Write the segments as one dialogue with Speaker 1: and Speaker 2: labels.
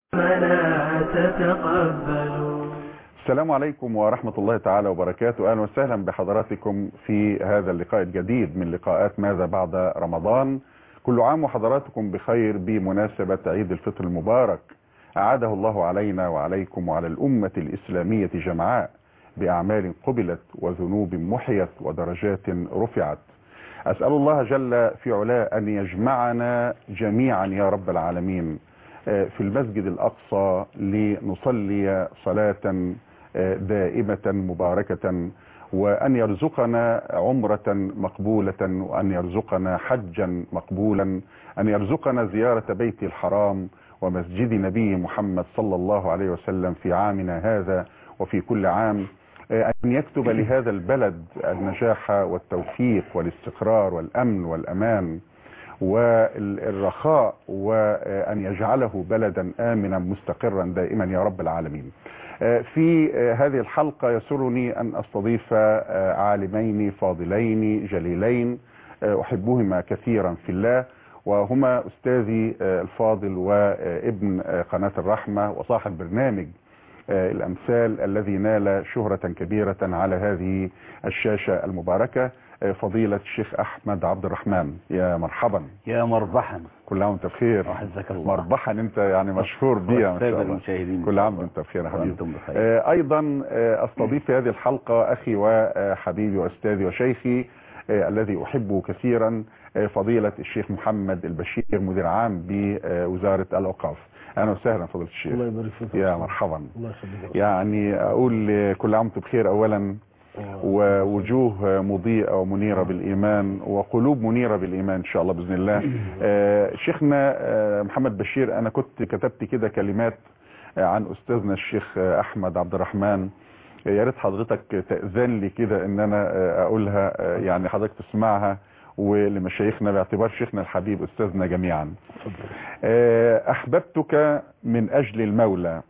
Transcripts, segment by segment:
Speaker 1: ربنا تتقبل.
Speaker 2: السلام عليكم ورحمة الله تعالى وبركاته. أهلا وسهلا بحضراتكم في هذا اللقاء الجديد من لقاءات ماذا بعد رمضان. كل عام وحضراتكم بخير بمناسبة عيد الفطر المبارك، أعاده الله علينا وعليكم وعلى الأمة الإسلامية جمعاء بأعمال قبلت وذنوب محيت ودرجات رفعت. أسأل الله جل في علاه أن يجمعنا جميعا يا رب العالمين في المسجد الأقصى لنصلي صلاة دائمة مباركة، وأن يرزقنا عمرة مقبولة، وأن يرزقنا حجا مقبولا، أن يرزقنا زيارة بيت الحرام ومسجد نبي محمد صلى الله عليه وسلم في عامنا هذا وفي كل عام، أن يكتب لهذا البلد النجاح والتوفيق والاستقرار والأمن والأمان والرخاء، وأن يجعله بلدا آمنا مستقرا دائما يا رب العالمين. في هذه الحلقة يسرني أن أستضيف عالمين فاضلين جليلين أحبهما كثيرا في الله، وهما أستاذي الفاضل وابن قناة الرحمة وصاحب برنامج الأمثال الذي نال شهرة كبيرة على هذه الشاشة المباركة، فضيلة الشيخ أحمد عبد الرحمن. يا مرحبا.
Speaker 3: يا مربحا.
Speaker 2: كل عام وانت بخير.
Speaker 3: وحزك الله.
Speaker 2: مربحا، انت يعني مشهور بيها ما شاء الله. كل عام وانت بخير يا حبيبي. ايضا استضيف في هذه الحلقة اخي وحبيبي واستاذي وشيخي الذي احبه كثيرا، فضيلة الشيخ محمد البشير، مدير عام بوزارة الأوقاف. اهلا وسهلا فضيلة الشيخ.
Speaker 4: الله يبارك فيك.
Speaker 2: يا مرحبا.
Speaker 4: الله يخليك.
Speaker 2: يعني اقول كل عام وانتم بخير اولا، ووجوه مضيئة ومنيرة بالإيمان وقلوب منيرة بالإيمان إن شاء الله بإذن الله. شيخنا محمد بشير، أنا كنت كتبت كده كلمات عن أستاذنا الشيخ أحمد عبد الرحمن، يا ريت حضرتك تأذن لي كده إن أنا أقولها، يعني حضرتك تسمعها ولمشايخنا باعتبار شيخنا الحبيب أستاذنا جميعا. أحببتك من أجل المولى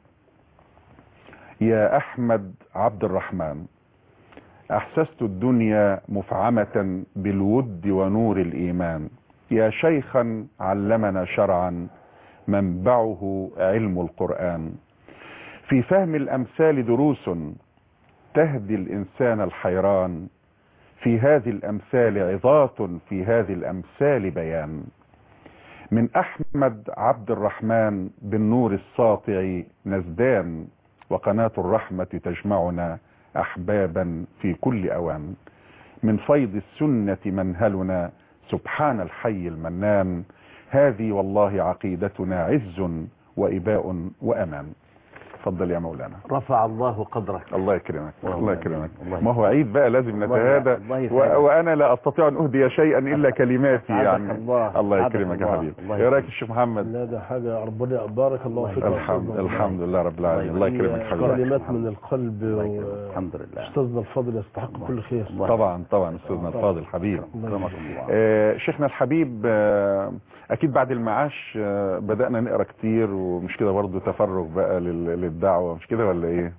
Speaker 2: يا أحمد عبد الرحمن، أحسست الدنيا مفعمة بالود ونور الإيمان، يا شيخا علمنا شرعا منبعه علم القرآن، في فهم الأمثال دروس تهدي الإنسان الحيران، في هذه الأمثال عظات، في هذه الأمثال بيان. من أحمد عبد الرحمن بالنور الساطع نزدان، وقناة الرحمة تجمعنا أحبابا في كل أوان، من فيض السنة منهلنا سبحان الحي المنان، هذه والله عقيدتنا عز وإباء وأمان. تفضل يا مولانا.
Speaker 3: رفع الله قدرك.
Speaker 2: الله يكرمك. الله يكرمك. ما هو عيد بقى لازم نتهادى، وأنا لا أستطيع أن أهدي شيئا إلا كلماتي يعني. الله يكرمك يا حبيبي. إيه رأيك الشيخ محمد؟
Speaker 4: لا ده حاجة ربنا بارك الله فيك.
Speaker 2: الحمد لله رب العالمين. الله يكرمك حبيبي.
Speaker 4: كلمات من القلب،
Speaker 3: الحمد لله.
Speaker 4: أستاذنا الفاضل يستحق كل خير.
Speaker 2: طبعا أستاذنا الفاضل حبيب. شيخنا الحبيب، أكيد بعد المعاش بدأنا نقرأ كتير، ومش كده برضه تفرغ بقى للدعوة، مش كده ولا إيه؟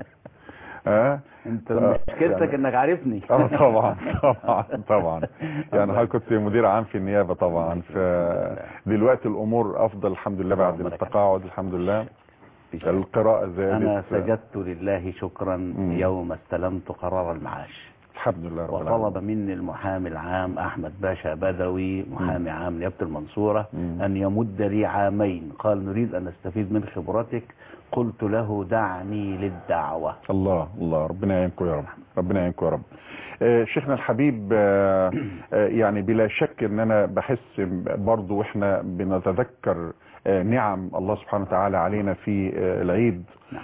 Speaker 3: انت مشكلتك يعني انك عارفني.
Speaker 2: طبعا يعني حضرتك كنت مدير عام في النيابة طبعا، فدلوقتي الامور افضل الحمد لله بعد التقاعد الحمد لله. القراءة زادت.
Speaker 3: انا سجدت لله شكرا يوم استلمت قرار المعاش
Speaker 2: الحمد لله رب العالمين.
Speaker 3: وطلب مني المحامي العام احمد باشا بدوي محامي عام نيابة المنصورة ان يمد لي عامين، قال نريد ان نستفيد من خبرتك، قلت له دعني للدعوة.
Speaker 2: الله ربنا يعينكم يا رب، ربنا يعينكم يا رب. شيخنا الحبيب، يعني بلا شك ان انا بحس برضو واحنا بنتذكر نعم الله سبحانه وتعالى علينا في العيد،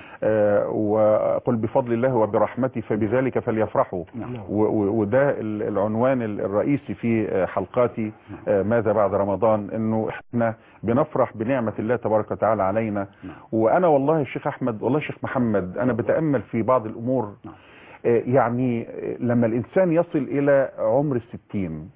Speaker 2: وقل بفضل الله وبرحمته فبذلك فليفرحوا، وده العنوان الرئيسي في حلقاتي ماذا بعد رمضان، انه احنا بنفرح بنعمة الله تبارك وتعالى علينا. وانا والله الشيخ احمد، والله الشيخ محمد، انا بتأمل في بعض الامور، يعني لما الانسان يصل الى عمر 60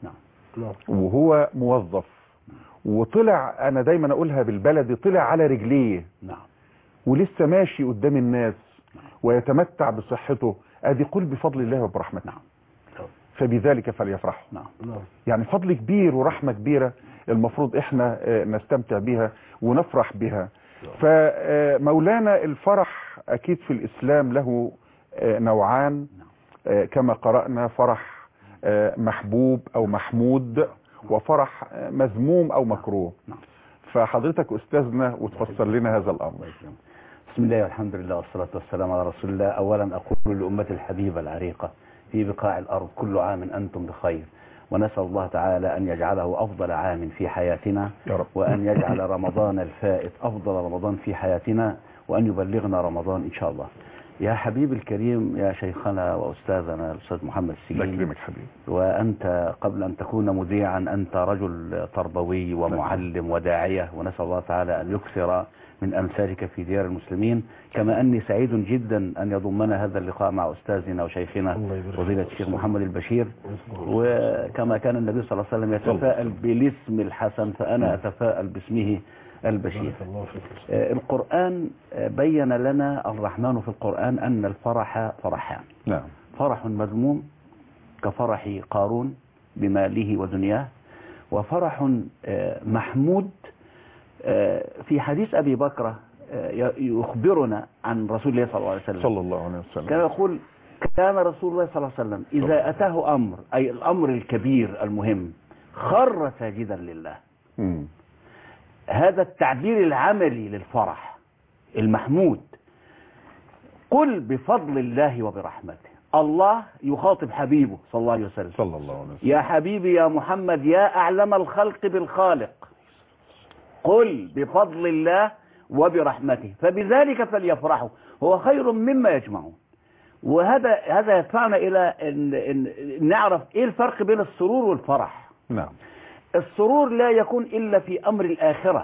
Speaker 2: وهو موظف وطلع، انا دايما اقولها بالبلدي، طلع على رجليه ولسه ماشي قدام الناس ويتمتع بصحته، ادي قل بفضل الله وبرحمته فبذلك فليفرحوا. يعني فضل كبير ورحمة كبيرة المفروض احنا نستمتع بها ونفرح بها. فمولانا الفرح أكيد في الإسلام له نوعان، كما قرأنا: فرح محبوب أو محمود، وفرح مذموم أو مكروه. فحضرتك أستاذنا وتفسر لنا هذا الأمر.
Speaker 3: بسم الله والحمد لله والصلاة والسلام على رسول الله. أولا أقول لأمة الحبيبة العريقة في بقاع الأرض: كل عام أنتم بخير، ونسأل الله تعالى أن يجعله أفضل عام في حياتنا، وأن يجعل رمضان الفائت أفضل رمضان في حياتنا، وأن يبلغنا رمضان إن شاء الله. يا حبيبي الكريم، يا شيخنا وأستاذنا الأستاذ محمد السجين، وأنت قبل أن تكون مذيعا أنت رجل تربوي ومعلم وداعية، ونسأل الله تعالى أن يكثر من أمثالك في ديار المسلمين. كما أني سعيد جدا أن يضمنا هذا اللقاء مع أستاذنا وشيخنا فضيلة الشيخ محمد البشير. وكما كان النبي صلى الله عليه وسلم يتفاءل بالاسم الحسن، فأنا أتفاءل باسمه البشير. القرآن بين لنا الرحمن في القرآن أن الفرح فرحان.
Speaker 2: نعم.
Speaker 3: فرح مذموم كفرح قارون بماله ودنياه، وفرح محمود. في حديث أبي بكر يخبرنا عن رسول الله صلى الله عليه وسلم كان يقول: كان رسول الله صلى الله عليه وسلم إذا أتاه أمر، أي الأمر الكبير المهم، خر ساجدا لله. هذا التعبير العملي للفرح المحمود. قل بفضل الله وبرحمته. الله يخاطب حبيبه صلى الله عليه وسلم: يا حبيبي يا محمد، يا أعلم الخلق بالخالق، قل بفضل الله وبرحمته فبذلك فليفرحوا هو خير مما يجمعون. وهذا يدفعنا إلى أن نعرف إيه الفرق بين السرور والفرح.
Speaker 2: نعم.
Speaker 3: السرور لا يكون إلا في أمر الآخرة،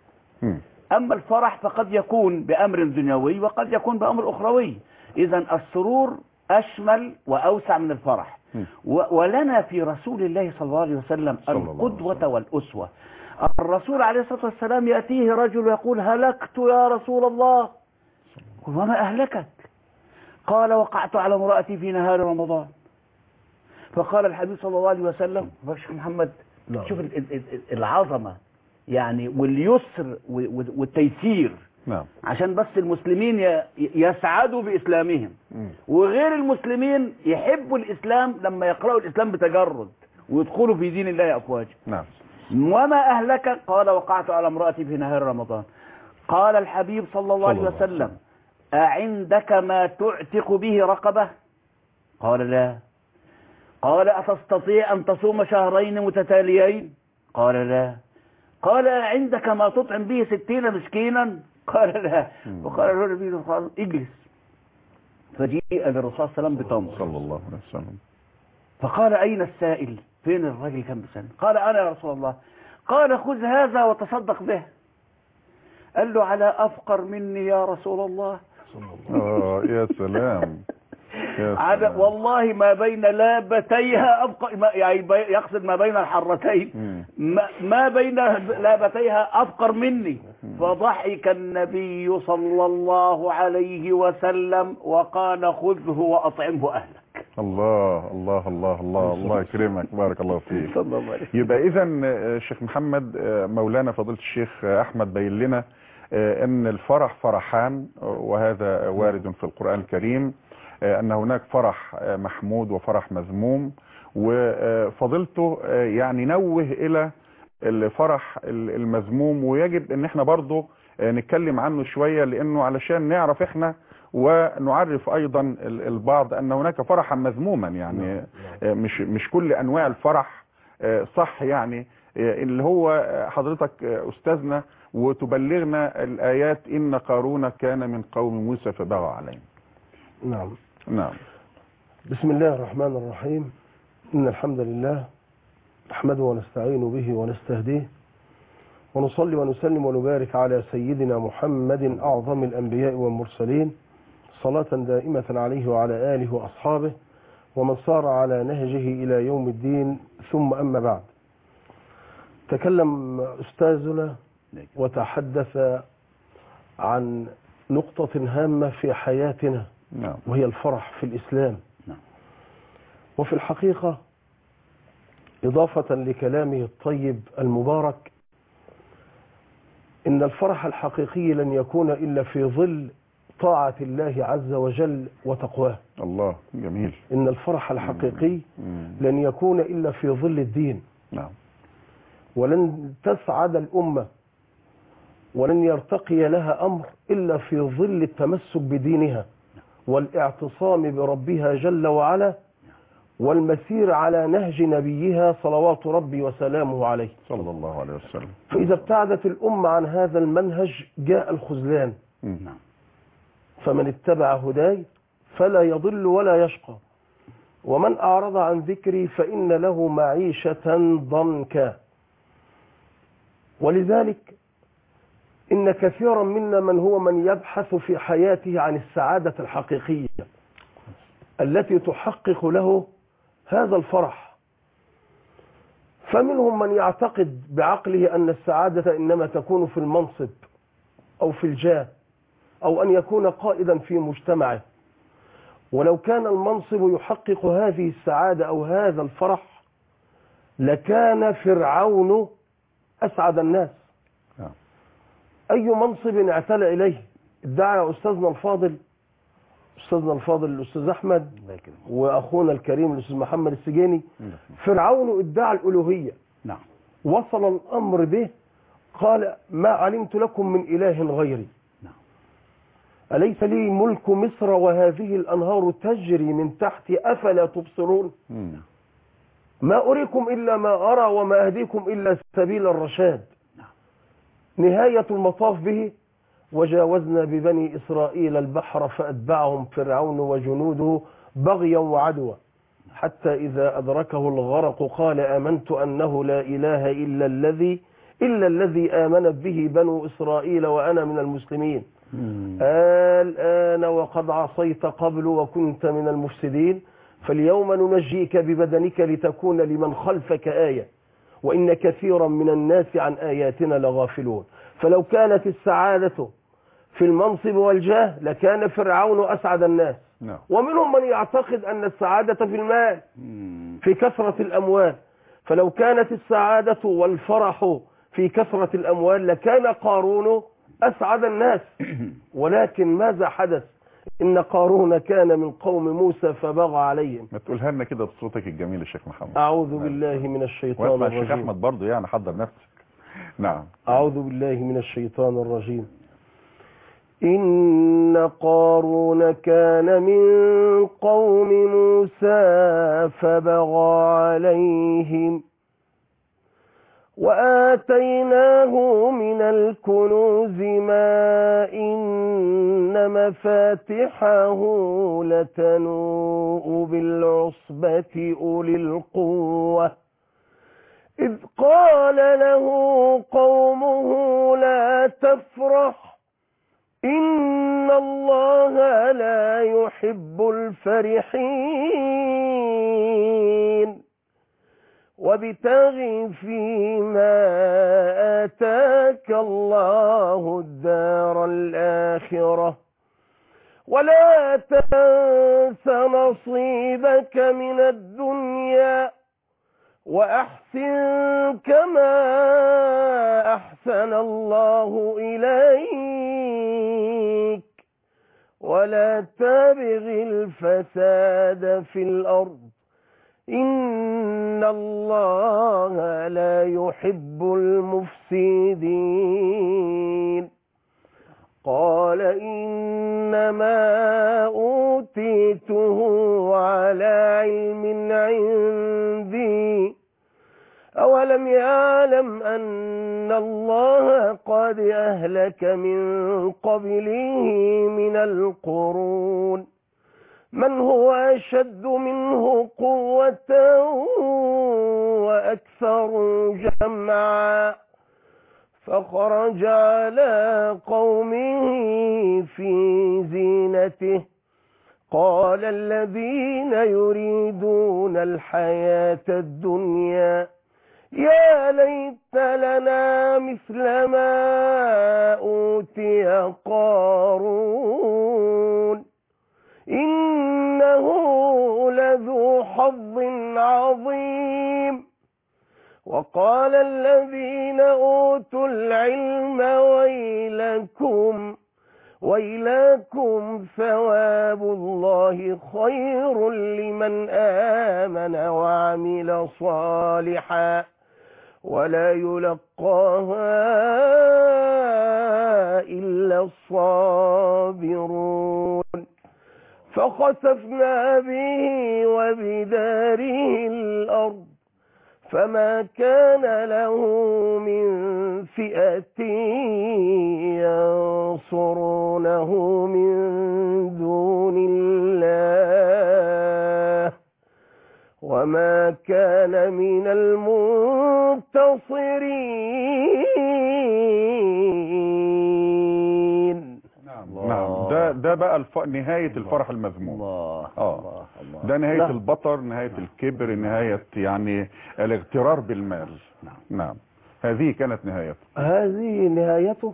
Speaker 3: أما الفرح فقد يكون بأمر دنيوي وقد يكون بأمر أخروي. إذن السرور أشمل وأوسع من الفرح. ولنا في رسول الله صلى الله عليه وسلم القدوة والأسوة. الرسول عليه الصلاة والسلام يأتيه رجل يقول: هلكت يا رسول الله. وما أهلكك؟ قال: وقعت على امرأتي في نهار رمضان. فقال الحبيب صلى الله عليه وسلم: شيخ محمد، شوف العظمة يعني واليسر والتيسير.
Speaker 2: نعم.
Speaker 3: عشان بس المسلمين يسعدوا بإسلامهم، وغير المسلمين يحبوا الإسلام لما يقرأوا الإسلام بتجرد ويدخلوا في دين الله أفواجا.
Speaker 2: نعم.
Speaker 3: وما أهلك؟ قال: وقعت على امرأتي في نهار رمضان. قال الحبيب صلى الله عليه وسلم: أعندك ما تعتق به رقبة؟ قال: لا. قال: أتستطيع أن تصوم شهرين متتاليين؟ قال: لا. قال: عندك ما تطعم به 60 مسكينا؟ قال: لا. وقال له النبي صلى الله عليه وسلم: اجلس. فجيء بالرسول صلى الله عليه وسلم بتمر
Speaker 2: صلى الله عليه وسلم،
Speaker 3: فقال: أين السائل؟ فين الرجل كان بسنة؟ قال: أنا يا رسول الله. قال: خذ هذا وتصدق به. قال له: على أفقر مني يا رسول الله.
Speaker 2: يا سلام.
Speaker 3: والله ما بين لابتيها أفقر، يعني يقصد ما بين الحرتين، ما بين لابتيها أفقر مني. فضحك النبي صلى الله عليه وسلم وقال: خذه وأطعمه أهلك.
Speaker 2: الله الله الله الله الله يكرمك، بارك الله فيك. يبقى إذا الشيخ محمد، مولانا فضيلة الشيخ أحمد بين لنا أن الفرح فرحان، وهذا وارد في القرآن الكريم، أن هناك فرح محمود وفرح مذموم. وفضلته يعني نوه إلى الفرح المذموم، ويجب أن احنا برضو نتكلم عنه شوية، لأنه علشان نعرف احنا ونعرف أيضا البعض أن هناك فرحا مذموما. يعني مش كل أنواع الفرح صح، يعني اللي هو حضرتك أستاذنا وتبلغنا الآيات: إن قارون كان من قوم موسى فبغى عليهم.
Speaker 4: نعم.
Speaker 2: نعم.
Speaker 4: بسم الله الرحمن الرحيم. إن الحمد لله نحمده ونستعين به ونستهديه، ونصلي ونسلم ونبارك على سيدنا محمد أعظم الأنبياء والمرسلين، صلاة دائمة عليه وعلى آله وأصحابه ومن صار على نهجه إلى يوم الدين. ثم أما بعد، تكلم أستاذنا وتحدث عن نقطة هامة في حياتنا، وهي الفرح في الإسلام. وفي الحقيقة إضافة لكلامه الطيب المبارك، إن الفرح الحقيقي لن يكون إلا في ظل طاعة الله عز وجل وتقواه.
Speaker 2: الله جميل.
Speaker 4: إن الفرح الحقيقي لن يكون إلا في ظل الدين.
Speaker 2: نعم.
Speaker 4: ولن تسعد الأمة ولن يرتقي لها أمر إلا في ظل التمسك بدينها والاعتصام بربها جل وعلا والمسير على نهج نبيها صلوات ربي وسلامه عليه
Speaker 2: صلى الله عليه وسلم.
Speaker 4: فإذا ابتعدت الأمة عن هذا المنهج جاء الخذلان.
Speaker 3: نعم.
Speaker 4: فمن اتبع هداي فلا يضل ولا يشقى ومن أعرض عن ذكري فإن له معيشة ضنكا. ولذلك إن كثيرا منا من يبحث في حياته عن السعادة الحقيقية التي تحقق له هذا الفرح. فمنهم من يعتقد بعقله أن السعادة إنما تكون في المنصب أو في الجاه أو أن يكون قائدا في مجتمعه. ولو كان المنصب يحقق هذه السعادة أو هذا الفرح لكان فرعون أسعد الناس. أي منصب اعتلى إليه ادعى أستاذنا الفاضل الأستاذ أحمد وأخونا الكريم الأستاذ محمد السجيني، فرعون ادعى الألوهية.
Speaker 3: نعم.
Speaker 4: وصل الأمر به قال ما علمت لكم من إله غيري.
Speaker 3: نعم.
Speaker 4: أليس لي ملك مصر وهذه الأنهار تجري من تحتي أفلا تبصرون. ما أريكم إلا ما أرى وما أهديكم إلا سبيل الرشاد. نهاية المطاف به وجاوزنا ببني إسرائيل البحر فأتبعهم فرعون وجنوده بغيا وعدوا حتى إذا أدركه الغرق قال آمنت أنه لا إله إلا الذي آمنت به بنو إسرائيل وأنا من المسلمين. الآن وقد عصيت قبل وكنت من المفسدين فاليوم ننجيك ببدنك لتكون لمن خلفك آية وإن كثيرا من الناس عن آياتنا لغافلون. فلو كانت السعادة في المنصب والجاه لكان فرعون أسعد الناس. ومنهم من يعتقد أن السعادة في المال في كثرة الأموال. فلو كانت السعادة والفرح في كثرة الأموال لكان قارون أسعد الناس. ولكن ماذا حدث؟ إن قارون كان من قوم موسى فبغى عليهم.
Speaker 2: ما تقولها لنا كده بصوتك الجميل يا شيخ محمد.
Speaker 4: أعوذ بالله من الشيطان الرجيم.
Speaker 2: واسمع الشيخ أحمد برضه يعني حضر نفسك. نعم.
Speaker 4: أعوذ بالله من الشيطان الرجيم. إن قارون كان من قوم موسى فبغى عليهم وآتيناه من الكنوز ما إن مفاتحه لتنوء بالعصبة أولي القوة إذ قال له قومه لا تفرح إن الله لا يحب الفرحين وابتغ فيما آتاك الله الدار الآخرة ولا تنس نصيبك من الدنيا وأحسن كما أحسن الله إليك ولا تبغ الفساد في الأرض إن الله لا يحب المفسدين. قال إنما أوتيته على علم عندي أولم يعلم أن الله قد أهلك من قبله من القرون من هو أشد منه قوة وأكثر جمعا فخرج على قومه في زينته قال الذين يريدون الحياة الدنيا يا ليت لنا مثل ما أوتي قارون إنه لذو حظ عظيم وقال الذين أوتوا العلم ويلكم ثواب الله خير لمن آمن وعمل صالحا ولا يلقاها إلا الصابرون فخسفنا به وبداره الأرض فما كان له من فئة ينصرونه من دون الله وما كان من المنتصرين.
Speaker 2: نعم. ده بقى نهاية الفرح المذموم.
Speaker 3: الله.
Speaker 2: ده نهاية البطر، نهاية الكبر، نهاية يعني الاغترار بالمال. نعم. هذه كانت نهايته.
Speaker 4: هذه نهايته.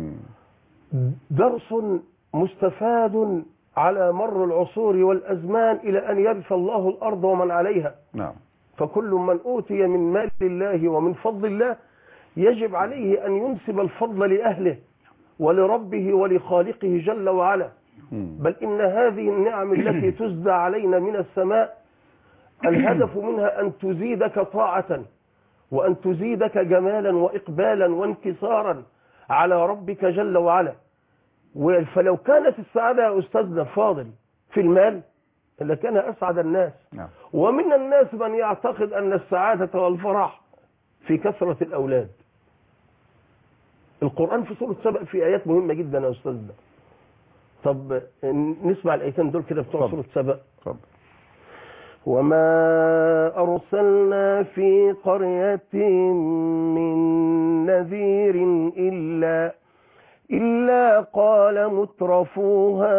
Speaker 4: درس مستفاد على مر العصور والأزمان إلى أن يرث الله الأرض ومن عليها.
Speaker 2: نعم.
Speaker 4: فكل من أوتي من مال الله ومن فضل الله يجب عليه أن ينسب الفضل لأهله ولربه ولخالقه جل وعلا. بل إن هذه النعم التي تزدى علينا من السماء الهدف منها أن تزيدك طاعة وأن تزيدك جمالا وإقبالا وانكسارا على ربك جل وعلا. فلو كانت السعادة يا أستاذنا فاضل في المال لكان أسعد الناس. ومن الناس من يعتقد أن السعادة والفرح في كثرة الأولاد. القرآن في سورة سبأ في آيات مهمة جدا يا أستاذنا. طب نسمع الآيتين دول كده بتوع سورة سبأ. وما أرسلنا في قرية من نذير إلا قال مترفوها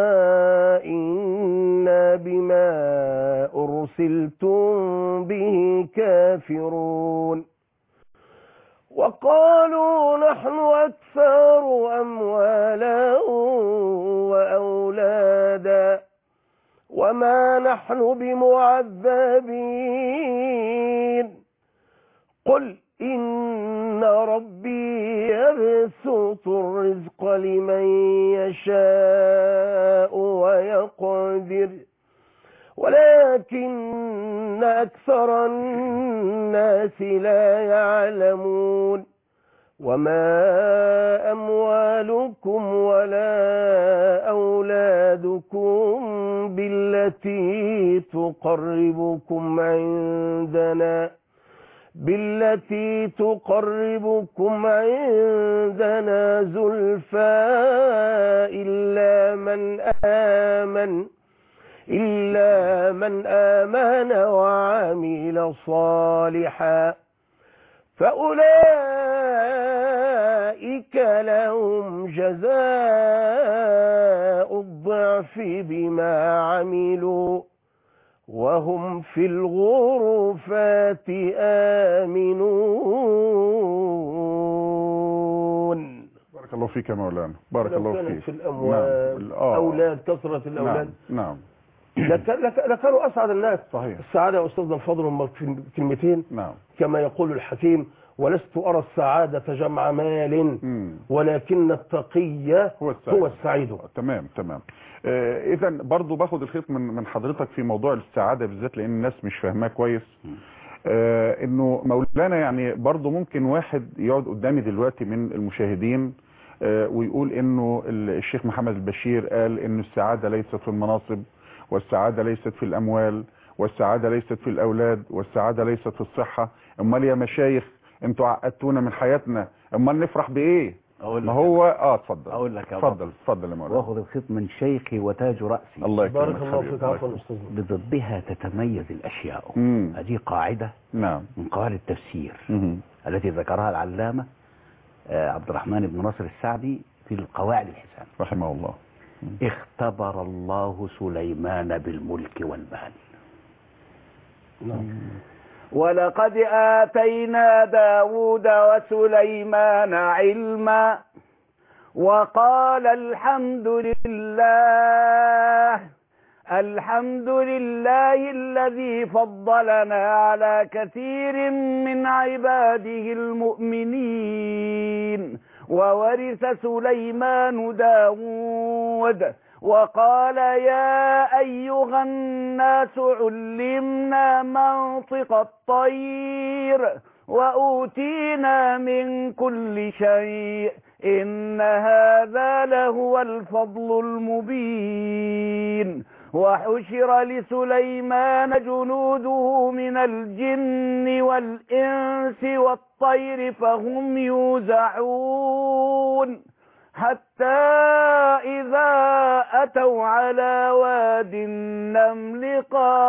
Speaker 4: إنا بما أرسلتم به كافرون وقالوا نحن أكثر أموالا وأولادا وما نحن بمعذبين قل إن ربي يبسط الرزق لمن يشاء ويقدر ولكن أكثر الناس لا يعلمون وما أموالكم ولا أولادكم بالتي تقربكم عندنا زلفى إلا من آمن وعمل صالحا فأولئك لهم جزاء الضعف بما عملوا وهم في الغرفات آمنون.
Speaker 2: بارك الله فيك يا مولانا. بارك الله فيك.
Speaker 4: في الأموال أولاد كثرة الأولاد.
Speaker 2: نعم.
Speaker 4: لكانوا أسعد الناس.
Speaker 2: صحيح.
Speaker 4: السعادة يا أستاذنا الفاضل في كلمتين.
Speaker 2: نعم.
Speaker 4: كما يقول الحكيم ولست أرى السعادة جمع مال ولكن التقي هو السعيد.
Speaker 2: تمام. إذا برضو باخد الخيط من حضرتك في موضوع السعادة بالذات لأن الناس مش فاهماه كويس. إنه مولانا يعني برضو ممكن واحد يقعد قدامي دلوقتي من المشاهدين ويقول إنه الشيخ محمد البشير قال إنه السعادة ليست في المناصب والسعادة ليست في الأموال والسعادة ليست في الأولاد والسعادة ليست في الصحة. أمال يا مشايخ انتوا عقدتونا من حياتنا، امال نفرح بايه؟ ما هو اتفضل.
Speaker 3: اقول لك
Speaker 2: اتفضل يا مولانا.
Speaker 3: واخد الخيط من شيخي وتاج راسي.
Speaker 2: الله يكرمك.
Speaker 4: بارك الله فيك. عفوا استاذ.
Speaker 3: بضدها تتميز الاشياء. هذه قاعده
Speaker 2: نعم
Speaker 3: من قواعد التفسير التي ذكرها العلامه عبد الرحمن بن ناصر السعدي في القواعد الحسان
Speaker 2: رحمه الله.
Speaker 3: اختبر الله سليمان بالملك والمال. ولقد آتينا داود وسليمان علما وقال الحمد لله الحمد لله الذي فضلنا على كثير من عباده المؤمنين. وورث سليمان داود وقال يا أيها الناس علمنا منطق الطير وأوتينا من كل شيء إن هذا لهو الفضل المبين. وحشر لسليمان جنوده من الجن والإنس والطير فهم يوزعون حتى إذا أتوا على واد النمل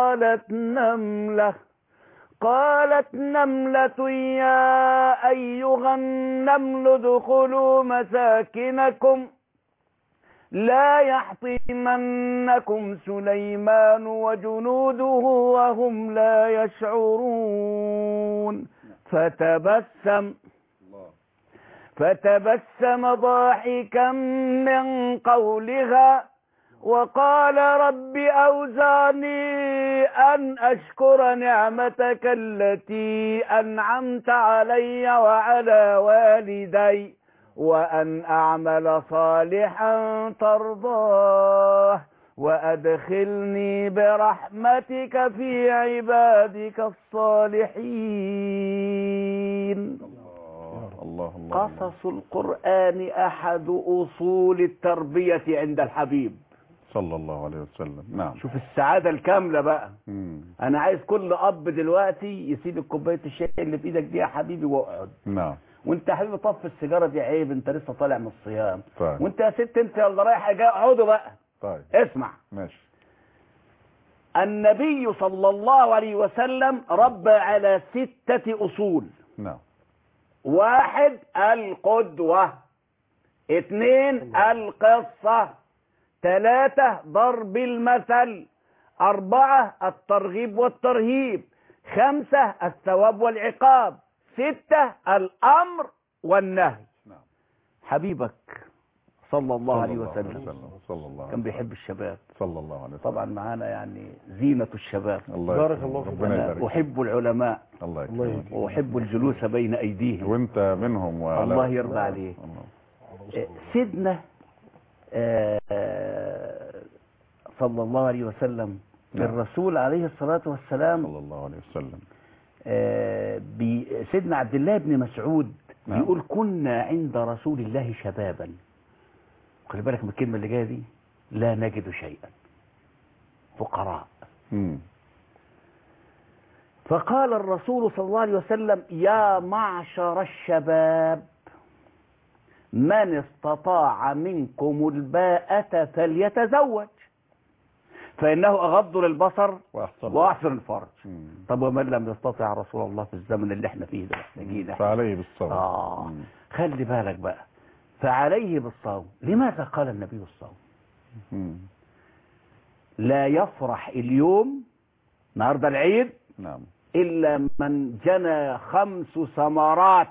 Speaker 3: قالت نملة يا أيها النمل ادخلوا مساكنكم لا يحطمنكم سليمان وجنوده وهم لا يشعرون. فتبسم ضاحكا من قولها وقال رب أوزعني أن أشكر نعمتك التي أنعمت علي وعلى والدي وأن أعمل صالحا ترضاه وأدخلني برحمتك في عبادك الصالحين.
Speaker 2: الله الله.
Speaker 3: قصص القرآن أحد أصول التربية عند الحبيب
Speaker 2: صلى الله عليه وسلم. نعم.
Speaker 3: شوف السعادة الكاملة بقى. أنا عايز كل أب دلوقتي يسيب الكوباية الشاي اللي في إيدك دي يا حبيبي واقعد.
Speaker 2: نعم.
Speaker 3: وانت يا حبيبي طفي السيجاره دي عيب، انت لسه طالع من الصيام.
Speaker 2: طيب.
Speaker 3: وانت يا ست انت يلا رايحه جايه اقعدوا بقى.
Speaker 2: طيب
Speaker 3: اسمع.
Speaker 2: ماشي.
Speaker 3: النبي صلى الله عليه وسلم ربى على 6 أصول.
Speaker 2: نعم.
Speaker 3: 1 القدوة، 2 القصة، 3 ضرب المثل، 4 الترغيب والترهيب، 5 الثواب والعقاب، 6 الأمر والنهي.
Speaker 2: نعم.
Speaker 3: حبيبك صلى الله عليه وسلم كان بيحب الشباب
Speaker 2: صلى الله عليه وسلم.
Speaker 3: طبعا معانا يعني زينة الشباب.
Speaker 4: بارك الله فيك.
Speaker 3: أنا أحب العلماء
Speaker 2: الله يكرمك
Speaker 3: وأحب الجلوس بين أيديهم
Speaker 2: وانت منهم
Speaker 3: الله يرضى عليك. سيدنا صلى الله عليه وسلم.
Speaker 2: نعم.
Speaker 3: الرسول عليه الصلاة والسلام
Speaker 2: صلى الله عليه وسلم
Speaker 3: سيدنا عبد الله بن مسعود
Speaker 2: نعم.
Speaker 3: يقول كنا عند رسول الله شبابا. خلي بالك من الكلمة اللي جاية دي، لا نجد شيئا، فقراء. فقال الرسول صلى الله عليه وسلم يا معشر الشباب من استطاع منكم الباءة فليتزوج فإنه أغض للبصر وأحسن الفرج. طب ومن لم يستطع رسول الله في الزمن اللي احنا فيه ده نجينا
Speaker 2: فعليه بالصوم.
Speaker 3: خلي بالك بقى، فعليه بالصوم. لماذا قال النبي الصوم؟ لا يفرح اليوم النهارده العيد
Speaker 2: نعم
Speaker 3: إلا من جنى 5 ثمرات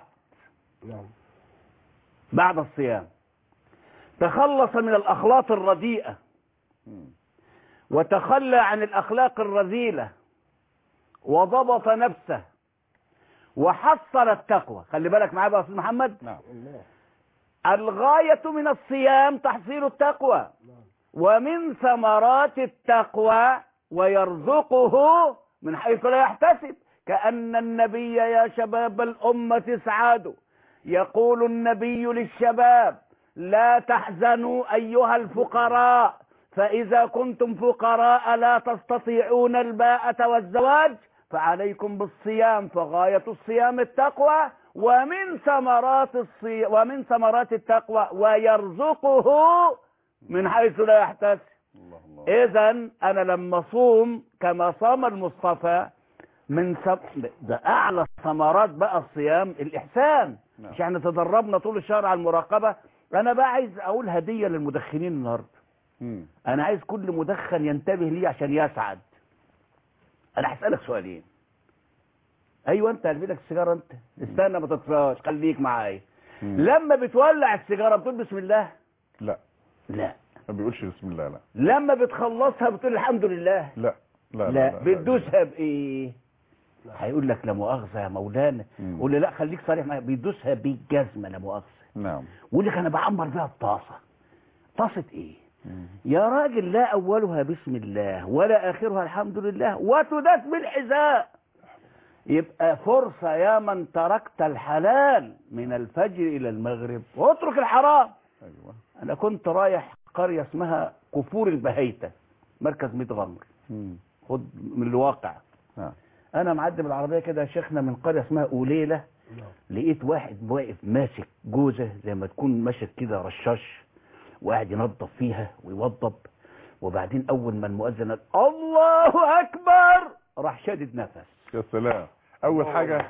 Speaker 3: بعد الصيام، تخلص من الأخلاق الرديئة وتخلى عن الأخلاق الرذيلة وضبط نفسه وحصل التقوى. خلي بالك معايا بقى يا أستاذ محمد.
Speaker 2: نعم.
Speaker 3: الغاية من الصيام تحصيل التقوى، ومن ثمرات التقوى ويرزقه من حيث لا يحتسب. كأن النبي يا شباب الأمة اسعدوا، يقول النبي للشباب لا تحزنوا أيها الفقراء، فإذا كنتم فقراء لا تستطيعون الباءة والزواج فعليكم بالصيام، فغاية الصيام التقوى، ومن ثمرات التقوى ويرزقه من حيث لا يحتسب. إذن أنا لما صوم كما صام المصطفى ده أعلى ثمرات بقى الصيام الإحسان. مش احنا تدربنا طول الشهر على المراقبة. أنا بقى عايز أقول هدية للمدخنين النهاردة. أنا عايز كل مدخن ينتبه لي عشان يسعد. أنا هسألك سؤالين. أيوة أنت قلبي لك السيجارة، أنت استنى ما تطفيهاش، خليك معايا. لما بتولع السيجارة بتقول بسم الله؟
Speaker 2: لا. ما بيقولش بسم الله. لا
Speaker 3: لما بتخلصها بتقول الحمد لله.
Speaker 2: لا لا
Speaker 3: لا بتدوسها بايه؟ هيقول لك لا مؤاخذه يا مولانا. قول لي لا خليك صريح معايا، بيدوسها بالجزمه لا مؤاخذه.
Speaker 2: نعم.
Speaker 3: ويقول لك انا بعمر بيها الطاسه. طاسه ايه؟ يا راجل لا اولها بسم الله ولا اخرها الحمد لله وتداس بالحذاء. يبقى فرصه يا من تركت الحلال من الفجر الى المغرب واترك الحرام.
Speaker 2: ايوه.
Speaker 3: انا كنت رايح قريه اسمها كفور البهيته مركز ميت غمر. خد من الواقع. انا معدي بالعربيه كده يا شيخنا من قريه اسمها قليله. لقيت واحد واقف ماسك جوزه زي ما تكون ماسك كده رشاش وقاعد ينظف فيها ويوضب. وبعدين اول ما المؤذن قال الله اكبر راح شادد نفس.
Speaker 2: يا سلام. اول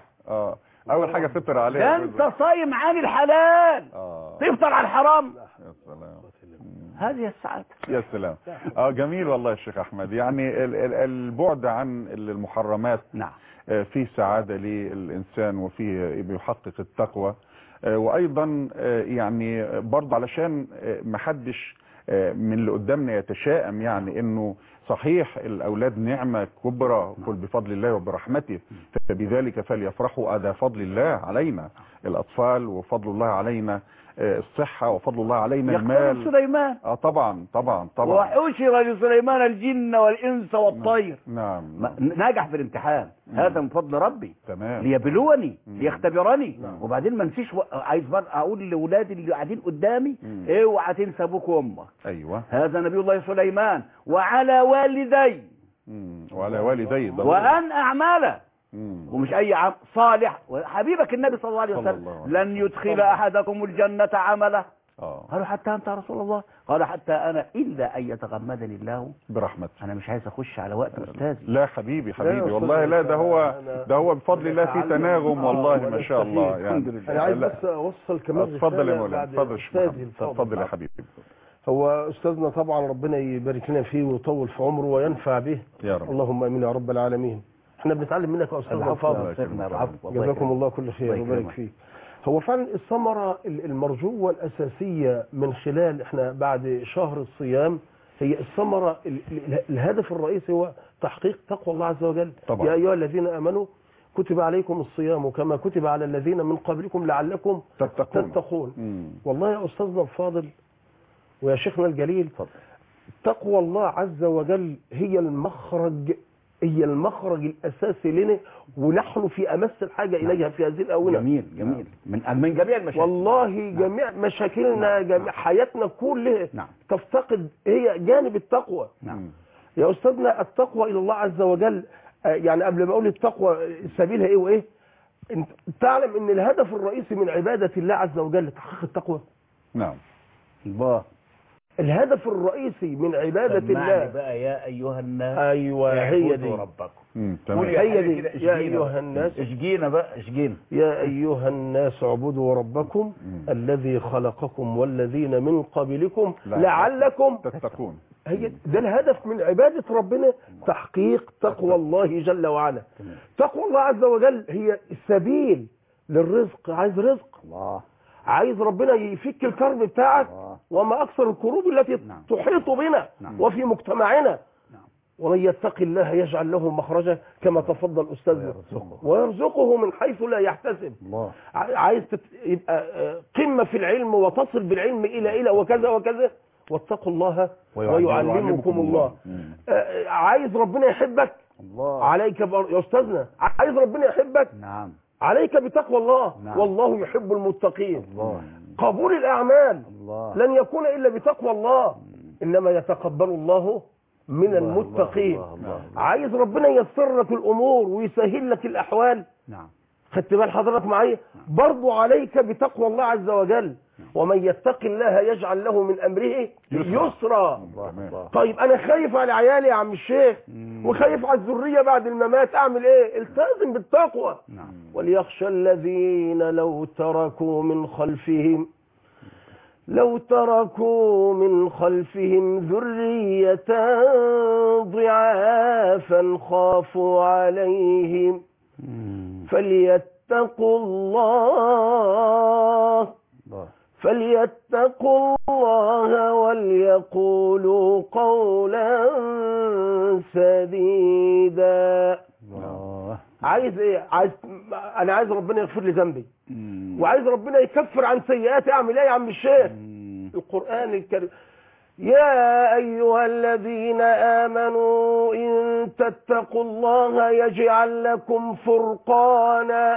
Speaker 2: حاجه فطر عليها.
Speaker 3: ده انت صايم عن الحلال. تفطر على الحرام.
Speaker 2: يا سلام.
Speaker 3: هذه السعاده.
Speaker 2: يا سلام. جميل والله يا شيخ احمد. يعني البعد عن المحرمات
Speaker 3: نعم
Speaker 2: فيه سعاده للانسان وفيه بيحقق التقوى. وايضا يعني برضه علشان ما حدش من اللي قدامنا يتشائم، يعني انه صحيح الاولاد نعمه كبرى قل بفضل الله وبرحمته فبذلك فليفرحوا. هذا فضل الله علينا الاطفال وفضل الله علينا الصحه وفضل الله علينا المال.
Speaker 3: يقول سليمان
Speaker 2: طبعا طبعا طبعا.
Speaker 3: وحشر لسليمان الجن والانس والطير.
Speaker 2: نعم.
Speaker 3: نجح في الامتحان. هذا من فضل ربي.
Speaker 2: تمام.
Speaker 3: ليبلوني ليختبرني. وبعدين ما انسيش عايز اقول لاولادي اللي قاعدين قدامي اوعى تنسى ابوك وامك.
Speaker 2: ايوه.
Speaker 3: هذا نبي الله سليمان وعلى والدي.
Speaker 2: وعلى والدي
Speaker 3: وان اعمال ومش اي عمل صالح. وحبيبك النبي صلى الله عليه وسلم لن يدخل احدكم الجنه عمله. قالوا حتى انت يا رسول الله؟ قال حتى انا الا ان يتغمدني الله
Speaker 2: برحمته.
Speaker 3: انا مش عايز اخش على وقت استاذي.
Speaker 2: لا حبيبي والله لا ده هو بفضل الله في تناغم والله ما شاء الله. يعني
Speaker 4: انا عايز بس اوصل كمان.
Speaker 2: اتفضل يا مولانا. اتفضل يا حبيبي.
Speaker 4: هو استاذنا طبعا ربنا يبارك لنا فيه ويطول في عمره وينفع به
Speaker 2: يا رب.
Speaker 4: اللهم امين يا رب العالمين. احنا بنتعلم منك يا استاذنا الفاضل. جزاكم الله كل خير ويبارك فيك. هو فعلا الثمره المرجوه الاساسيه من خلال احنا بعد شهر الصيام هي الثمره الهدف الرئيسي هو تحقيق تقوى الله عز وجل.
Speaker 2: طبعا.
Speaker 4: يا ايها الذين امنوا كتب عليكم الصيام كما كتب على الذين من قبلكم لعلكم تتقون. والله يا استاذنا الفاضل ويا شيخنا الجليل تقوى الله عز وجل هي المخرج الاساسي لنا ونحن في امس الحاجه اليها في هذه الاونه.
Speaker 3: جميل من جميع المشاكل.
Speaker 4: والله جميع مشاكلنا جميع حياتنا كلها تفتقد هي جانب التقوى. يا استاذنا التقوى الى الله عز وجل يعني قبل ما اقول التقوى سبيلها ايه وايه انت تعلم ان الهدف الرئيسي من عباده الله عز وجل تحقيق التقوى.
Speaker 2: نعم.
Speaker 3: الله.
Speaker 4: الهدف الرئيسي من عبادة الله
Speaker 3: بقى يا أيها الناس.
Speaker 4: أيوة هي دي
Speaker 3: ربكم.
Speaker 4: هي دي يا أيها الناس.
Speaker 3: اشجينا بقى
Speaker 4: يا أيها الناس اعبدوا ربكم الذي خلقكم والذين من قبلكم لعلكم
Speaker 2: تتقون.
Speaker 4: هي ده الهدف من عبادة ربنا تحقيق تقوى الله جل وعلا. تقوى الله عز وجل هي السبيل للرزق. عايز رزق
Speaker 3: الله.
Speaker 4: عايز ربنا يفك الكرب بتاعك وما أكثر الكروب التي تحيط بنا وفي مجتمعنا. ومن يتق الله يجعل له مخرجا كما تفضل أستاذنا ويرزقه من حيث لا يحتسب. عايز يبقى قمة في العلم وتصل بالعلم إلى وكذا وكذا واتقوا الله ويعلمكم الله. عايز ربنا يحبك عليك يا أستاذنا. عايز ربنا يحبك عليك بتقوى الله. والله يحب المتقين. قبول الأعمال لن يكون إلا بتقوى الله إنما يتقبل الله من المتقين. عايز ربنا ييسر لك الأمور ويسهل لك الأحوال. خدت بال حضرتك معايا برضو عليك بتقوى الله عز وجل. ومن يتق الله يجعل له من أمره يسرا. طيب أنا خايف على عيالي يا عم الشيخ وخايف على الذرية بعد الممات أعمل إيه؟ التزم بالتقوى. وليخشى الذين لو تركوا من خلفهم ذرية ضعافا خافوا عليهم فليتقوا الله فليتقوا الله وليقولوا قولا سديدا.
Speaker 3: الله.
Speaker 4: عايز ايه؟ انا عايز ربنا يغفر لي ذنبي وعايز ربنا يكفر عن سيئاتي. اعمل ايه يا عم الشيخ؟ القرآن الكريم: يا أيها الذين آمنوا إن تتقوا الله يجعل لكم فرقانا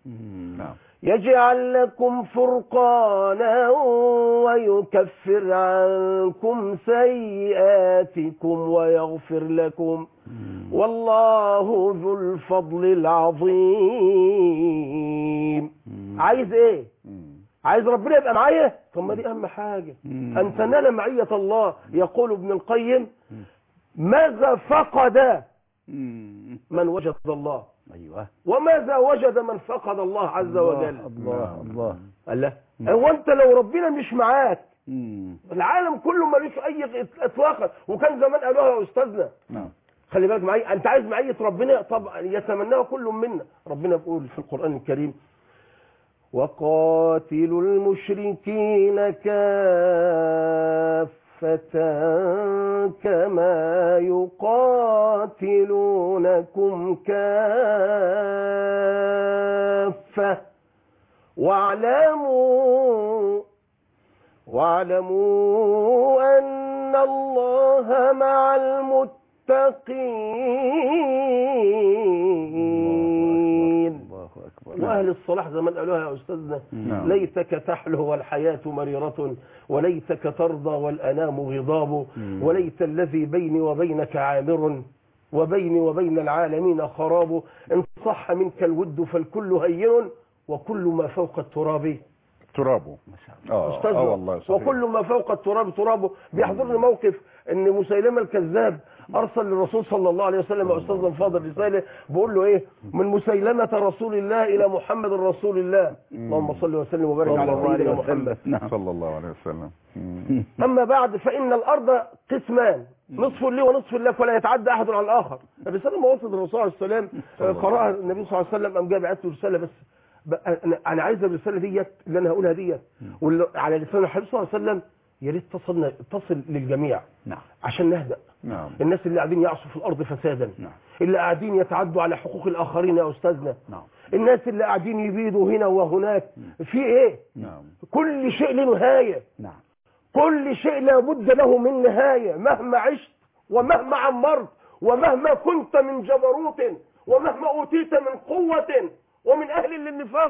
Speaker 4: يجعل لكم فرقانا ويكفر عنكم سيئاتكم ويغفر لكم والله ذو الفضل العظيم. عايز ايه؟ عايز ربنا يبقى معايا؟ طب ما دي اهم حاجه، ان تنال معيه الله. يقول ابن القيم: ماذا فقد من وجد الله؟
Speaker 3: ايوه.
Speaker 4: وماذا وجد من فقد الله عز وجل؟
Speaker 3: الله.
Speaker 4: الله. هو انت لو ربنا مش معاك العالم كله ملوش اي اطلاقا. وكان زمان قالوها يا استاذنا. خلي بالك معايا، انت عايز معيه ربنا؟ طبعا يتمناها كل منا. ربنا بيقول في القرآن الكريم: وقاتلوا المشركين كافة كما يقاتلونكم كافة واعلموا أن الله مع المتقين. وأهل الصلاح زمان قالوها يا أستاذنا: ليتك تحلو والحياة مريرة وليتك ترضى والأنام غضاب وليت الذي بيني وبينك عامر وبيني وبين العالمين خراب إن صح منك الود فالكل هين وكل ما فوق التراب
Speaker 2: ترابه.
Speaker 4: والله صحيح. وكل ما فوق التراب ترابه. بيحضرني موقف ان مسيلمة الكذاب ارسل للرسول صلى الله عليه وسلم يا استاذ الفاضل رساله بيقول له ايه: من مسيلمة رسول الله الى محمد رسول الله. اللهم صل وسلم وبارك على سيدنا محمد
Speaker 2: صلى الله عليه وسلم.
Speaker 4: اما بعد، فان الارض قسمان، نصف لي ونصف لك ولا يتعدى احد على الاخر. الرساله ما وصلت الرسول عليه السلام قراها النبي صلى الله عليه وسلم، قام جاي بعت له رساله بس انا عايز الرساله ديت اللي انا هقولها ديت على لسان الحبيب صلى الله عليه وسلم يا ريت تصل للجميع. عشان نهدأ. الناس اللي قاعدين يعصوا في الارض فسادا، اللي قاعدين يتعدوا على حقوق الاخرين يا استاذنا، الناس اللي قاعدين يبيدوا هنا وهناك، في ايه؟ كل شيء له نهايه. كل شيء لابد له من نهايه، مهما عشت ومهما عمرت ومهما كنت من جبروت ومهما اوتيت من قوه ومن أهل للنفاق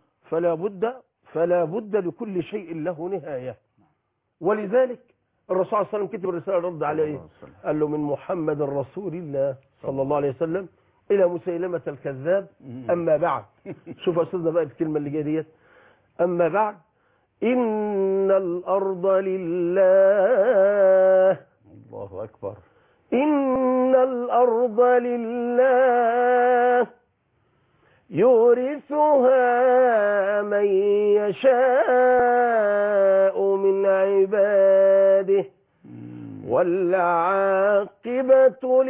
Speaker 4: فلا بد لكل شيء له نهاية. ولذلك الرسول صلى الله عليه وسلم كتب الرسالة رد عليه، قال له: من محمد رسول الله صلى الله عليه وسلم إلى مسيلمة الكذاب أما بعد. شوف يا أستاذنا بقى الكلمة اللي جايه ديت: أما بعد إن الأرض لله.
Speaker 3: الله أكبر.
Speaker 4: إن الأرض لله يورثها من يشاء من عباده والعاقبة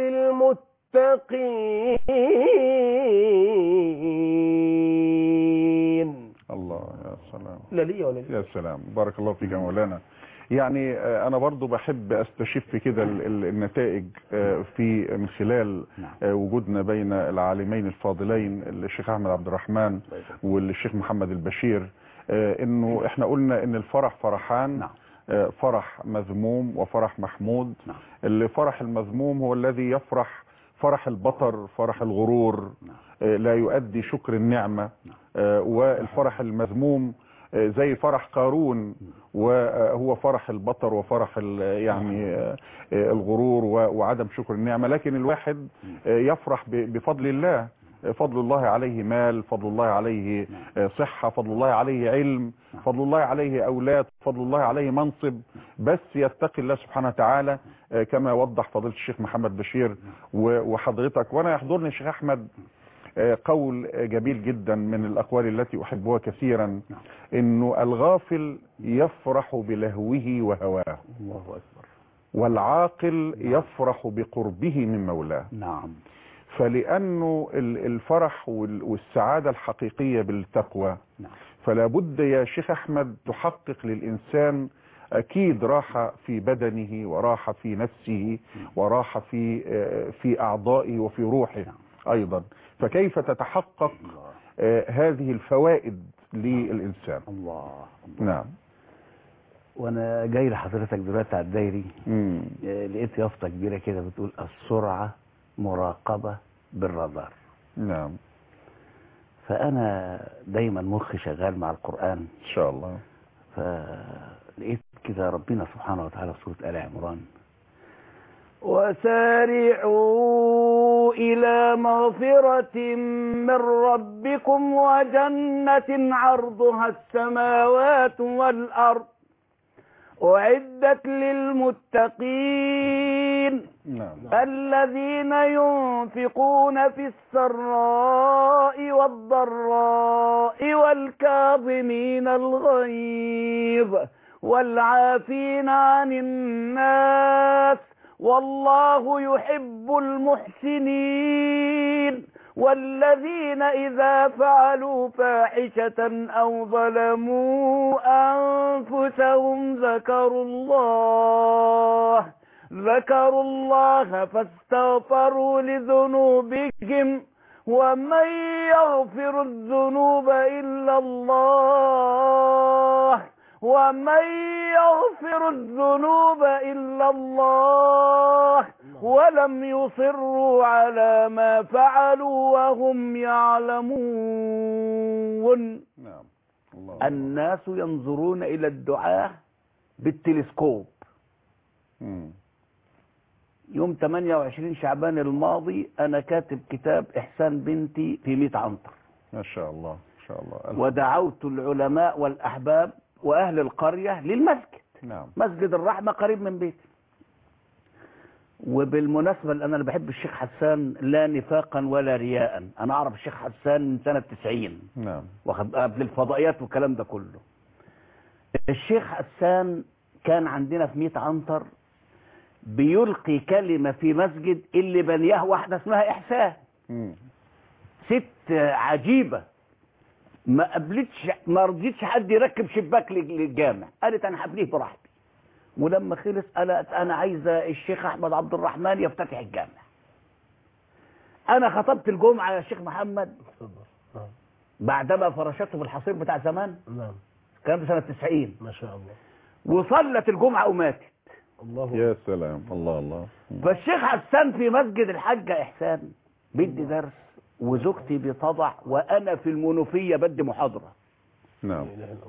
Speaker 4: للمتقين.
Speaker 2: الله يا سلام.
Speaker 4: لا لي ولا لي.
Speaker 2: يا سلام، بارك الله فيك يا مولانا. يعني انا برضو بحب استشف كده النتائج في من خلال وجودنا بين العالمين الفاضلين الشيخ احمد عبد الرحمن والشيخ محمد البشير، انه احنا قلنا ان الفرح فرحان، فرح مذموم وفرح محمود. الفرح المذموم هو الذي يفرح فرح البطر، فرح الغرور، لا يؤدي شكر النعمة. والفرح المذموم زي فرح قارون، وهو فرح البطر وفرح يعني الغرور وعدم شكر النعمة. لكن الواحد يفرح بفضل الله، فضل الله عليه مال، فضل الله عليه صحة، فضل الله عليه علم، فضل الله عليه أولاد، فضل الله عليه منصب، بس يتقي الله سبحانه وتعالى كما وضح فضيلة الشيخ محمد بشير وحضرتك. وأنا يحضرني الشيخ أحمد قول جميل جدا من الأقوال التي أحبها كثيرا، إنه الغافل يفرح بلهوه وهواه،
Speaker 3: الله أكبر،
Speaker 2: والعاقل يفرح بقربه من مولاه.
Speaker 3: نعم.
Speaker 2: فلأنه الفرح والسعادة الحقيقية بالتقوى فلا بد يا شيخ أحمد تحقق للإنسان أكيد راحة في بدنه وراحة في نفسه وراحة في أعضائه وفي روحه أيضا. فكيف تتحقق هذه الفوائد للإنسان؟
Speaker 3: الله.
Speaker 2: نعم.
Speaker 3: وانا جاي لحضرتك دلوقتي على الدايري لقيت يافطه كبيره كده بتقول السرعه مراقبه بالرادار.
Speaker 2: نعم.
Speaker 3: فانا دايما مخي شغال مع القران
Speaker 2: ان شاء الله.
Speaker 3: فلقيت كده ربنا سبحانه وتعالى في سوره ال عمران: وسارعوا إلى مغفرة من ربكم وجنة عرضها السماوات والأرض أعدت للمتقين الذين ينفقون في السراء والضراء والكاظمين الغيظ والعافين عن الناس والله يحب المحسنين والذين إذا فعلوا فاحشة أو ظلموا أنفسهم ذكروا الله فاستغفروا لذنوبهم ومن يغفر الذنوب إلا الله ولم يصروا على ما فعلوا وهم يعلمون.
Speaker 2: نعم.
Speaker 3: الناس ينظرون إلى الدعاة بالتلسكوب. يوم 28 شعبان الماضي أنا كاتب كتاب إحسان بنتي في 100 عنتر.
Speaker 2: ما شاء الله ما شاء الله.
Speaker 3: ودعوت العلماء والأحباب وأهل القرية للمسجد.
Speaker 2: نعم.
Speaker 3: مسجد الرحمة قريب من بيتي. وبالمناسبة أنا بحب الشيخ حسان لا نفاقا ولا رياء. أنا أعرف الشيخ حسان من سنة 90.
Speaker 2: نعم.
Speaker 3: قبل الفضائيات والكلام ده كله. الشيخ حسان كان عندنا في 100 عنتر بيلقي كلمة في مسجد اللي بنياه واحدة اسمها إحسان. ست عجيبة ما رضيتش حد يركب شباك للجامع. قالت أنا هبنيه براحتي. ولما خلص قالت أنا عايزة الشيخ أحمد عبد الرحمن يفتتح الجامع. أنا خطبت الجمعة يا شيخ محمد بعدما فرشته بالحصير بتاع زمان.
Speaker 4: نعم.
Speaker 3: كان سنة 90.
Speaker 4: ما شاء الله.
Speaker 3: وصلت الجمعة وماتت.
Speaker 4: الله.
Speaker 2: يا سلام. الله.
Speaker 3: فالشيخ حسان في مسجد الحاجة إحسان بدي درس وزوجتي بتضع وأنا في المنوفية بدي محاضرة.
Speaker 2: نعم.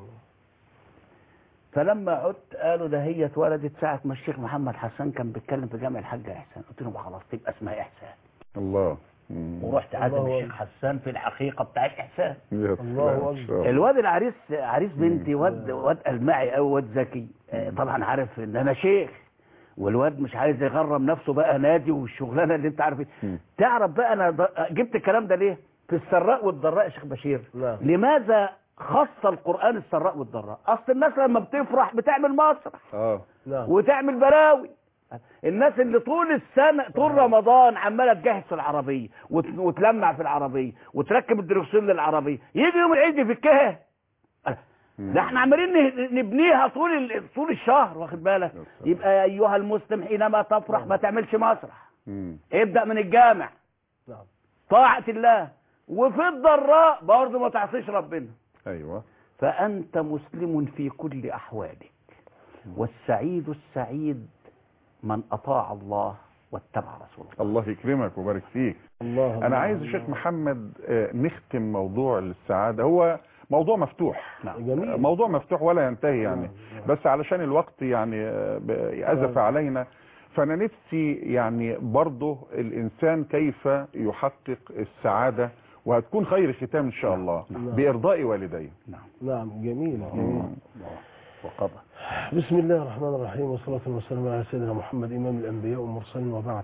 Speaker 3: فلما عدت قالوا ده هي اتولدت ساعة ما الشيخ محمد حسان كان بيتكلم في جامع الحاجة إحسان. قلت لهم خلاص تبقى اسمها إحسان.
Speaker 2: الله.
Speaker 3: ورحت عازم الشيخ حسان في الحقيقة بتاعت إحسان.
Speaker 4: الله أكبر.
Speaker 3: الواد عريس بنتي واد المعي أو واد ذكي. طبعا عارف ان انا شيخ والواد مش عايز يغرم نفسه بقى نادي والشغلانه اللي انت عارف. تعرف بقى انا جبت الكلام ده ليه؟ في السراء والضراء يا شيخ بشير.
Speaker 4: لا.
Speaker 3: لماذا خص القرآن السراء والضراء؟ اصل الناس لما بتفرح بتعمل مسرح وتعمل براوي. الناس اللي طول السنة طول رمضان عمالة تجهز في العربية وتلمع في العربية وتركب الدركسيون للعربية، يجي يوم العيد يفكها. ده احنا عمالين نبنيها طول الشهر، واخد بالك؟ يبقى يا ايها المسلم حينما تفرح ما تعملش مسرح. ابدأ من الجامع. طاعة الله. وفي الضراء برضه ما تعصيش ربنا.
Speaker 2: ايوه.
Speaker 3: فأنت مسلم في كل أحوالك، والسعيد السعيد من أطاع الله واتبع رسول الله.
Speaker 2: الله يكرمك ويبارك فيك. أنا عايز الشيخ محمد نختم موضوع السعادة. هو موضوع مفتوح.
Speaker 4: جميل.
Speaker 2: موضوع مفتوح ولا ينتهي يعني. بس علشان الوقت يعني أزف علينا، فأنا نفسي يعني برضه الإنسان كيف يحقق السعادة، وهتكون خير ختام إن شاء الله بإرضاء والديه.
Speaker 4: نعم. جميل.
Speaker 3: وقضى.
Speaker 4: بسم الله الرحمن الرحيم، والصلاة والسلام على سيدنا محمد إمام الأنبياء والمرسلين، وبعد.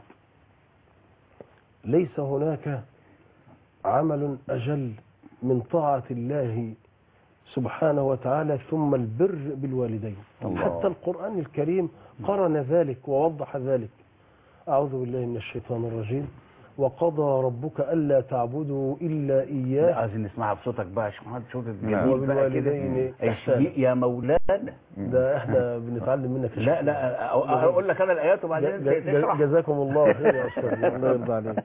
Speaker 4: ليس هناك عمل أجل من طاعة الله سبحانه وتعالى ثم البر بالوالدين. حتى القرآن الكريم قرن ذلك ووضح ذلك. أعوذ بالله من الشيطان الرجيم. وقضى ربك ألا تعبدوا إلا إياه
Speaker 3: عايزين نسمعها بصوتك بقى يا شيخ محمد، صوت
Speaker 2: نعم.
Speaker 3: جميل بقى كده.
Speaker 4: وبالوالدين
Speaker 3: يا مولانا.
Speaker 4: ده احنا بنتعلم منك يا
Speaker 3: لا
Speaker 4: شيخ.
Speaker 3: لا اقول لك انا الايات وبعدين انت تشرح.
Speaker 4: جزاكم الله خير يا أستاذ، الله يرضى عليك.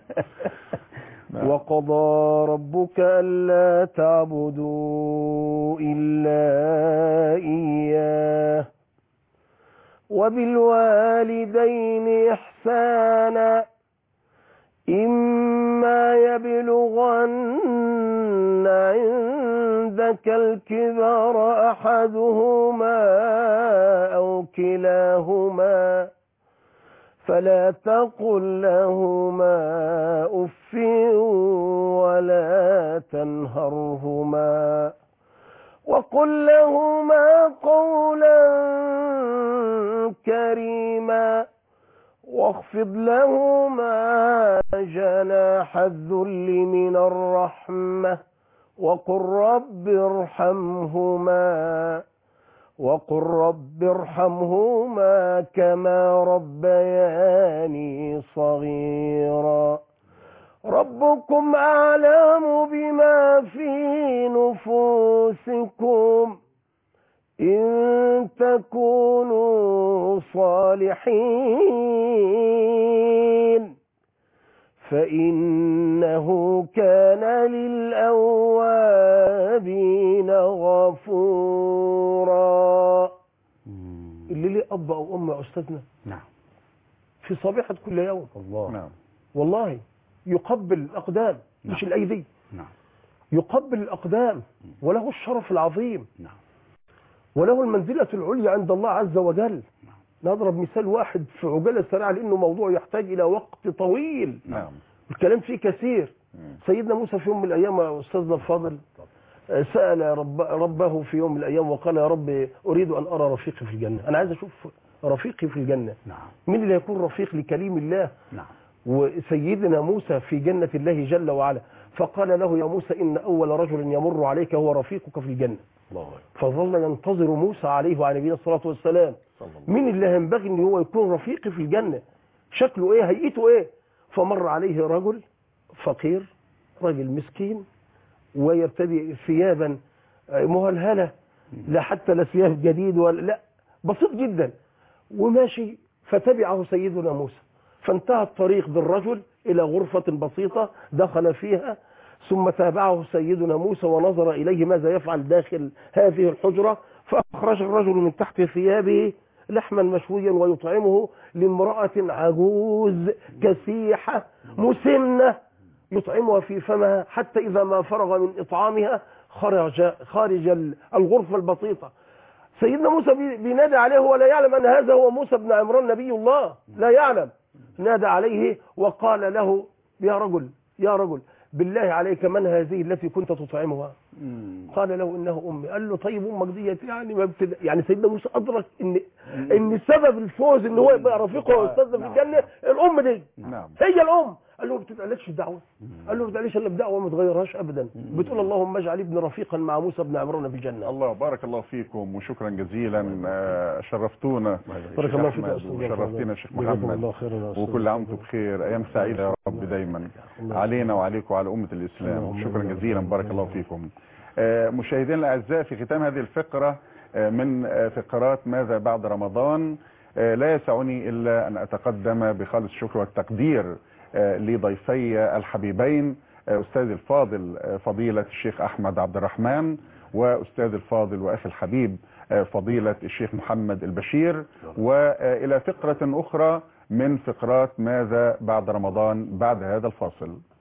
Speaker 4: وقضى ربك ألا تعبدوا إلا إياه وبالوالدين إحسانا إما يبلغن عندك الكبر أحدهما أو كلاهما فلا تقل لهما أف ولا تنهرهما وقل لهما قولا كريما واخفض لهما جناح الذل من الرحمة وقل رب ارحمهما كما ربياني صغيرا ربكم أعلم بما في نفوسكم إن تكونوا صالحين فإنه كان للأوابين غفورا. اللي ليه أب أو أم يا أستاذنا
Speaker 3: نعم
Speaker 4: في صبيحة كل يوم
Speaker 3: الله.
Speaker 2: نعم.
Speaker 4: والله يقبل الأقدام مش الأيدي.
Speaker 3: نعم.
Speaker 4: يقبل الأقدام وله الشرف العظيم.
Speaker 3: نعم.
Speaker 4: وله المنزلة العليا عند الله عز وجل. نضرب مثال واحد في عجالة سريعة لأنه موضوع يحتاج إلى وقت طويل.
Speaker 2: نعم.
Speaker 4: الكلام فيه كثير. سيدنا موسى في يوم من الأيام يا أستاذنا الفاضل سأل ربه في يوم من الأيام وقال يا رب أريد أن أرى رفيقي في الجنة. أنا عايز أشوف رفيقي في الجنة.
Speaker 3: نعم.
Speaker 4: مين اللي يكون رفيق لكليم الله؟
Speaker 3: نعم.
Speaker 4: وسيدنا موسى في جنة الله جل وعلا. فقال له يا موسى إن أول رجل يمر عليك هو رفيقك في الجنة.
Speaker 3: الله.
Speaker 4: فظل ينتظر موسى عليه وعلى نبينا الصلاة والسلام مين اللي ينبغي ان هو يكون رفيقي في الجنة، شكله ايه، هيئته ايه. فمر عليه رجل فقير، رجل مسكين، ويرتدي ثيابا مهلهلة، لا حتى لا ثياب جديد ولا لا، بسيط جدا وماشي. فتبعه سيدنا موسى فانتهى الطريق بالرجل إلى غرفة بسيطة دخل فيها، ثم تابعه سيدنا موسى ونظر إليه ماذا يفعل داخل هذه الحجرة. فأخرج الرجل من تحت ثيابه لحما مشويا ويطعمه لامرأة عجوز كسيحة مسنة، يطعمها في فمها حتى إذا ما فرغ من إطعامها خارج الغرفة البسيطة. سيدنا موسى بينادى عليه ولا يعلم أن هذا هو موسى بن عمران نبي الله، لا يعلم. نادى عليه وقال له يا رجل بالله عليك من هذه التي كنت تطعمها؟ قال له انه امي. قال له طيب امك ديت يعني سيدنا موسى ادرك ان سبب الفوز ان هو يبقى رفيقه واستاذ في الجنه الام دي.
Speaker 2: نعم.
Speaker 4: هي الام. قال له ما بتتقالكش الدعوه. قال له ما بتتقالش الا بدعوه ما تغيرهاش ابدا، بتقول اللهم اجعل ابني رفيقا مع موسى بن عمران في الجنه.
Speaker 2: الله بارك الله فيكم وشكرا جزيلا. شرفتونا
Speaker 4: بارك الله فيك
Speaker 2: وشرفتنا شيخ محمد، وكل عام وانتم بخير، ايام سعيده يا رب دايما علينا وعليكم وعلى امه الاسلام. شكرا جزيلا بارك الله فيكم. مشاهدينا الاعزاء، في ختام هذه الفقره من فقرات ماذا بعد رمضان، لا يسعني الا ان اتقدم بخالص الشكر والتقدير لضيفي الحبيبين أستاذ الفاضل فضيلة الشيخ أحمد عبد الرحمن، وأستاذ الفاضل وأخي الحبيب فضيلة الشيخ محمد البشير، وإلى فقرة أخرى من فقرات ماذا بعد رمضان بعد هذا الفاصل.